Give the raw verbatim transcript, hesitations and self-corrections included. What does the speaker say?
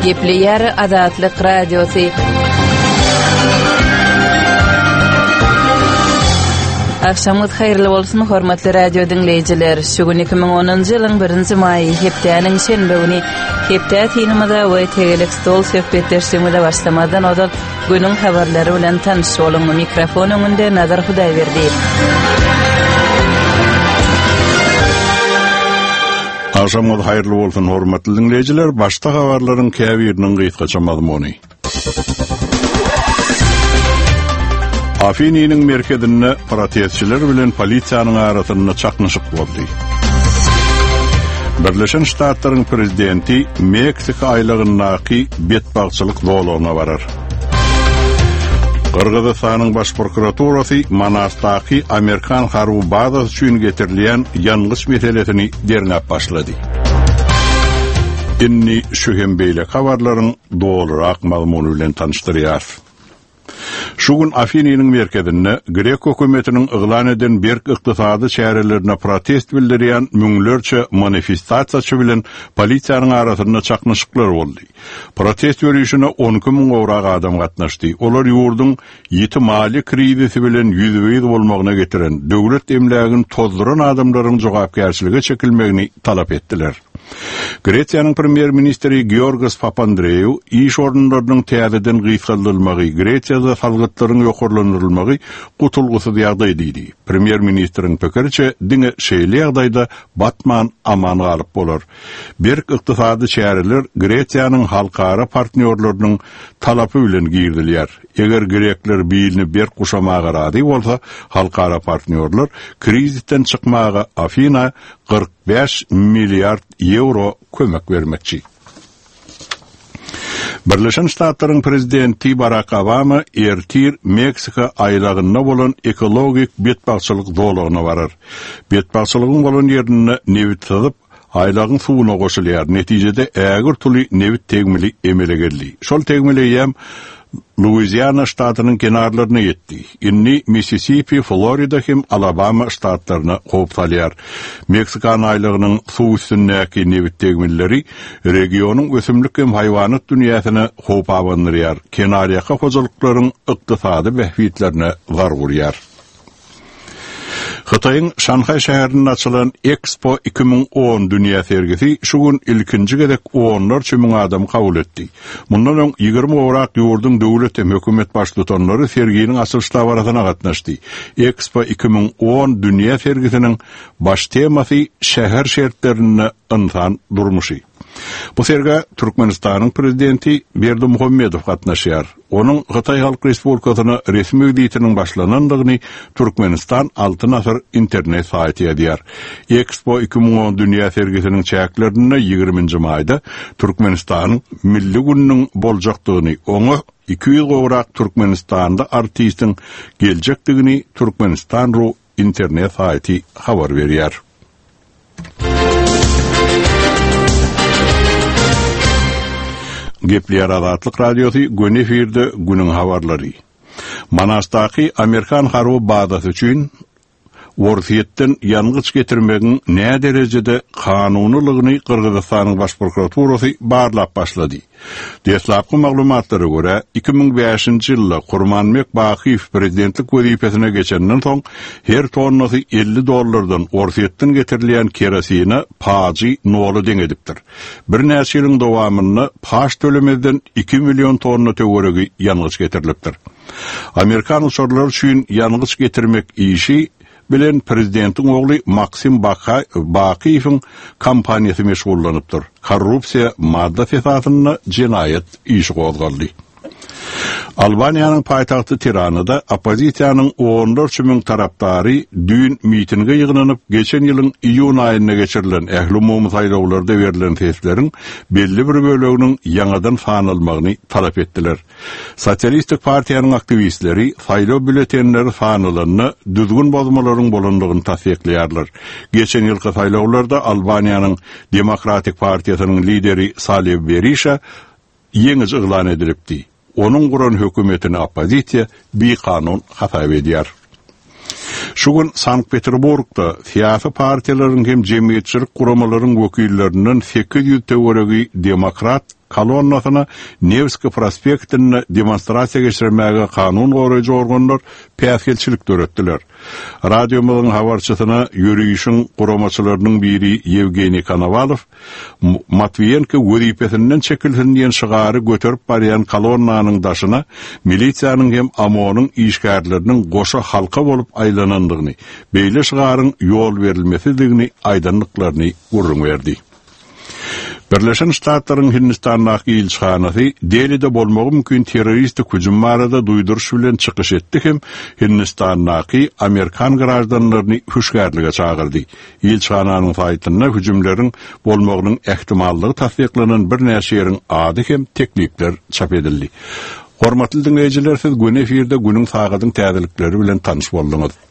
Gepleyer Azatlyk Radiosu. Akşamut hayırlı bolsun hormatly radio dinleyijiler. Şugun iki ming onuncu ýylyň birinji maý hepdäniň şenbe güni hepdä tinimizde we tegelik stol söhbetlerimize başlamadan odal günüň habarlary bilen tanış bolan mikrofon öňünde Nazar Hudaýberdi. Akşamut hayırlı bolsun hormatly dinleyijiler. Başta habarlaryň käbiriniň gyýtgaça mazmuny. Afini'nin merkezinde protestçiler bilen polisiýanyň arasynda çaknyşyk boldy. Birleşen Ştatlaryň prezidenti Meksika aýlygyndaky betbagçylyk dolagyna barar. Kırgızstanyň baş prokuraturasy Manasdaky Amerikan harby bazasy üçin getirilýän ýangyş meselesini dernäp başlady. Inni şu hembeýle habarlaryň dolarak mazmuny bilen tanışdyrýar. Şugun Afini'nin merkezinde Grek hökümetiniň yglan eden berk ykdysady çärelerine protest bildirýän müňlerçe manifestasiýaçy bilen polisiýanyň arasynda çaknyşyklar boldy. Protest ýürüýüşine on iki ming owrak adam gatnaşdy. Olar ýurduň ýeti mali krizisi bilen ýüzüýiz bolmagyna getiren döwlet emlägini tozduran adamlaryň jogapkärçiligi çekilmegini talap etdiler. Greciýanyň premier ministri Georgios Papandreou iş orunlarynyň täzeden gyýsaldylmagy, Greciýada salgytlaryň ýokurlandyrylmagy gutulgusy ýagdaý diýdi. Premier ministriň pikiriçe, diňe şeýle ýagdaýda batman aman galyp bolar. Berk ykdysady çäreler Greciýanyň halkara partnerlarynyň talapy bilen girdilýär. Eger Grekler biýilini berk guşamaga rady bolsa, halkara partnerler krizisten çykmaga Afina kırk beş milyard euro kömek vermekçi. Birleşen Ştatlaryň prezidenti Barack Obama ertir Meksika aýlagynda bolan ekologik betbagçylyk dolagyna barar. Betbagçylygyň bolan ýerine nebit sadyp aýlagyň suwuna goşulýar. Netijede ägir tuly nebit tegmeli emele geldi. Şol tegmeli ýem Louisiana ştatynyň kenarlaryna ýetdi. Inni Mississippi, Florida hem Alabama ştatlaryna hop salýar. Meksikan aýlagynyň suw üstündäki nebit tegmelleri regionyň ösümlik hem haýwanat dünýäsine hop abandyrýar. Kenarýaka hojalyklaryň ykdysady bähwitlerine gar gurýar. Xitoyň Şanhay şäherinde açylan Expo iki ming on dünýä sergisi şugun ilkinji gedek onlarça ming adam kabul etdi. Mundan öň ýygrimi owrak ýurdun döwlet hem hökümet başlyklary serginiň açylışy barasyna gatnaşdy. Expo iki ming on dünýä sergisiniň baş temasy şäher şertlerini insan durmuşy. Bu serge Türkmenistanyň prezidenti Berdimuhammedow gatnaşýar. Onun Xitay Halk Respublikasyna resmi ýetiniň başlanandygyny Türkmenistan altyn asr internet saýty ýazýar. Expo iki ming on dünýä sergisiniň çäklerinde ýygrimiňji maýda Türkmenistanyň milli gününiň boljakdygyny, oňa iki ýyl gowrak Türkmenistanda artistiň geljekdigini Türkmenistan.ru internet saýty habar berýär. Gepleyer Azatlyk Radiosu gün efirde günüň habarlary. Manasdaky Amerikan harby bazasy üçin Worfiýetden ýangyç getirmegiň nä derejede kanunylygyny Kırgızstanyň baş prokuraturasy barlap başlady. Deslapky maglumatlary görä iki ming beşinji ýylda Kurmanbek Bakiýew prezidentlik wezipesine geçenden soň her tonnasy elli dollardan Worfiýetden getirilýän kerosina paji nolu deň edipdir. Bir näçe ýylyň dowamynda paş tölemeden iki milyon tonna töweregi ýangyç getirilipdir. Amerikan uçurlar üçin ýangyç getirmek işi bilen prezidentiň ogly Maksim Bakiýewiň kampaniýasy meşgullanypdyr. Korrupsiýa madda fesadyna jinayet işi gozgaldy. Albaniýanyň paýtagty Tiranyda opozisiýanyň onlarça ming tarapdary dün mitinge ýygnanyp geçen ýylyň iýun aýyna geçirilen ähli umum saýlawlarda berilen sesleriň belli bir böleginiň ýangadan sanalmagyny talap etdiler. Sosialistik partiýanyň aktivistleri saýlaw bülletenleri sanalaryny düzgün bozmalaryň bolandygyny tasdikleýärler. Geçen ýylky saýlawlarda Albaniýanyň Demokratik partiýasynyň lideri Salih Berisha ýeňiz yglan edilipdi. Onun guran hökümetine opozisiya bir kanun hata edýär. Şugun Sankt-Peterburgda siyasi partiýalaryň hem jemgyýetçilik guramalaryň wekillerinden sekiz ýüz töweregi demokrat kolonnasyna Nevski prospektine demonstrasiya geçirmäge kanun goraýjy organlar päsgelçilik döretdiler. Radiomyzyň habarçysyna ýürüýüşiň guramaçylarynyň biri Yevgeniy Konovalov Matviyenko wezipesinden çekilsin diýen şygary göterip barýan kolonnanyň daşyna milisiýanyň hem amonyň işgärleriniň goşa halka bolup aýlanandygyny, beýle şygaryň ýol berilmesidigini aýdanlyklaryny gurrun berdi. Birleşen Ştatlaryň Hindistandaky ilçhanasy Delide bolmagy mümkin terroristik hüjüm barada duýduruş bilen çykyş etdi hem Hindistandaky Amerikan garaşdanlaryny hüşgärlige çagyrdy. İlçhananyň saýtyna hüjümleriň bolmagynyň ähtimallygy tasdiklanan bir näçe ýeriň ady hem teklipler çap edildi. Hormatly dinleýijiler, siz gün efirde günüň sagadyň täzelikleri bilen tanyş boldyňyz.